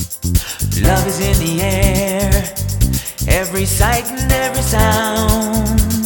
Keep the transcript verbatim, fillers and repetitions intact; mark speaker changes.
Speaker 1: Love is in the air, every sight and every sound.